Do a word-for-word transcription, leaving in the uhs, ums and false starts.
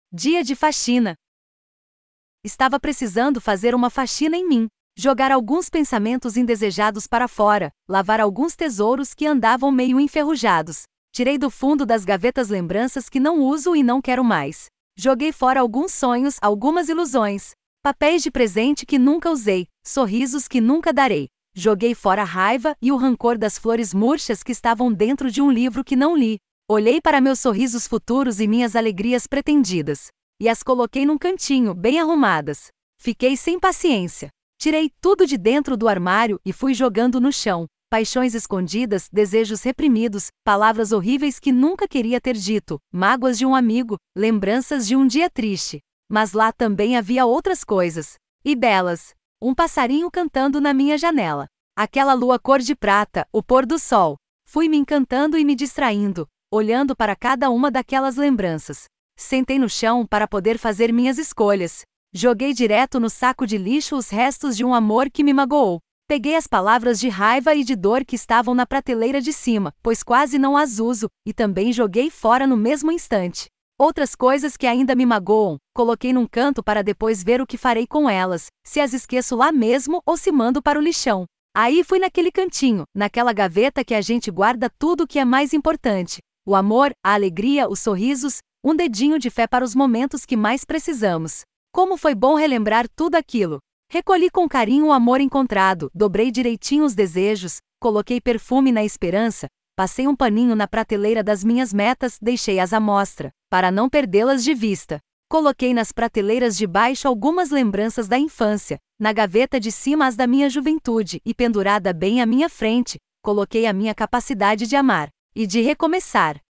Dia de faxina. Estava precisando fazer uma faxina em mim, jogar alguns pensamentos indesejados para fora, lavar alguns tesouros que andavam meio enferrujados. Tirei do fundo das gavetas lembranças que não uso e não quero mais. Joguei fora alguns sonhos, algumas ilusões, papéis de presente que nunca usei, sorrisos que nunca darei. Joguei fora a raiva e o rancor das flores murchas que estavam dentro de um livro que não li. Olhei para meus sorrisos futuros e minhas alegrias pretendidas, e as coloquei num cantinho, bem arrumadas. Fiquei sem paciência. Tirei tudo de dentro do armário e fui jogando no chão. Paixões escondidas, desejos reprimidos, palavras horríveis que nunca queria ter dito, mágoas de um amigo, lembranças de um dia triste. Mas lá também havia outras coisas. E belas. Um passarinho cantando na minha janela. Aquela lua cor de prata, o pôr do sol. Fui me encantando e me distraindo, olhando para cada uma daquelas lembranças. Sentei no chão para poder fazer minhas escolhas. Joguei direto no saco de lixo os restos de um amor que me magoou. Peguei as palavras de raiva e de dor que estavam na prateleira de cima, pois quase não as uso, e também joguei fora no mesmo instante. Outras coisas que ainda me magoam, coloquei num canto para depois ver o que farei com elas, se as esqueço lá mesmo ou se mando para o lixão. Aí fui naquele cantinho, naquela gaveta que a gente guarda tudo o que é mais importante. O amor, a alegria, os sorrisos, um dedinho de fé para os momentos que mais precisamos. Como foi bom relembrar tudo aquilo. Recolhi com carinho o amor encontrado, dobrei direitinho os desejos, coloquei perfume na esperança, passei um paninho na prateleira das minhas metas, deixei-as à mostra, para não perdê-las de vista. Coloquei nas prateleiras de baixo algumas lembranças da infância, na gaveta de cima as da minha juventude e pendurada bem à minha frente, coloquei a minha capacidade de amar e de recomeçar.